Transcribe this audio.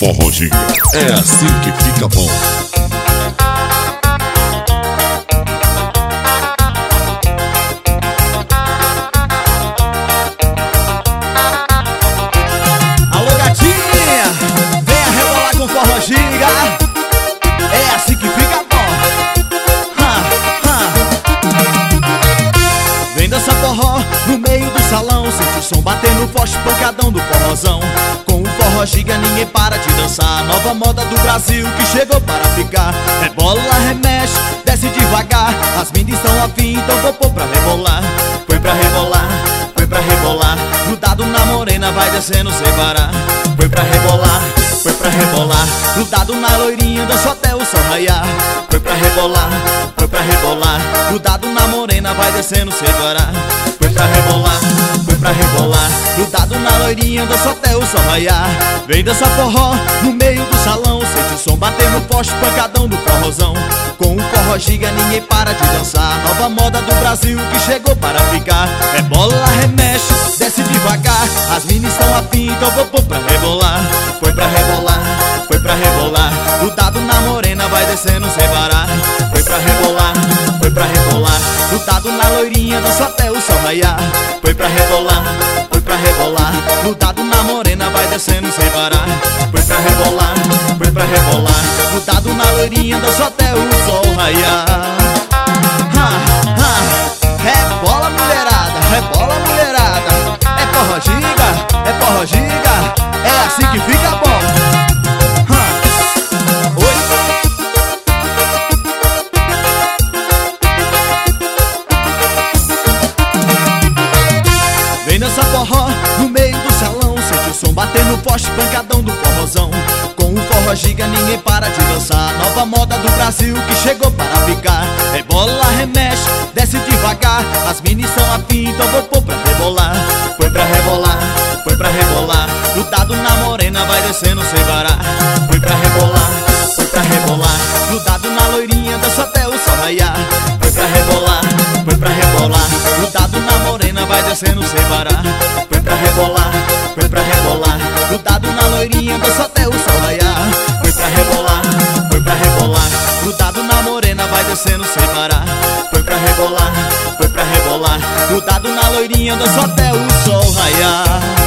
Forró Giga, é assim que fica bom. Alô gatinha, venha rebolar com Forró Giga, é assim que fica bom. Vem dançar forró no meio do salão, sente o som batendo forte, pancadão do forrozão. Com o Forró Giga ninguém para de dançar, nova moda do Brasil que chegou para ficar. Rebola, remexe, desce devagar, as meninas estão afim, então vou pôr pra rebolar. Foi pra rebolar, foi pra rebolar, grudado na morena vai descendo sem parar. Foi pra rebolar, grudado na loirinha danço até o sol raiar. Foi pra rebolar, grudado na morena vai descendo sem parar. Foi pra rebolar, grudado na loirinha danço até o sol raiar. Vem dançar forró no meio do salão, sente o som batendo forte, pancadão do forrozão. Com o Forró Giga ninguém para de dançar, nova moda do Brasil que chegou para ficar. Rebola, remexe, desce devagar, as meninas estão afim, então vou pôr pra rebolar. Foi pra rebolar, grudado na morena vai descendo sem parar. Foi pra rebolar, grudado na loirinha danço até o sol raiar. Foi pra rebolar, grudado na morena vai descendo sem parar. Foi pra rebolar, grudado na loirinha danço até o sol raiar. Rebola mulherada, é Forró Giga, é assim que fica bom. Vem dançar forró no meio do salão, sente o som batendo forte, pancadão do forrozão. Com o Forró Giga ninguém para de dançar, nova moda do Brasil que chegou para ficar. Rebola, remexe, desce devagar, as meninas são afim, então vou pôr pra rebolar. Foi pra rebolar, grudado na morena vai descendo sem parar. Foi pra rebolar, grudado na loirinha danço até o sol raiar. Foi pra rebolar, grudado na morena vai descendo sem parar. Foi pra rebolar, grudado na loirinha danço até o sol raiar. Foi pra rebolar, grudado na morena vai descendo sem parar. Foi pra rebolar, grudado na loirinha danço até o sol raiar.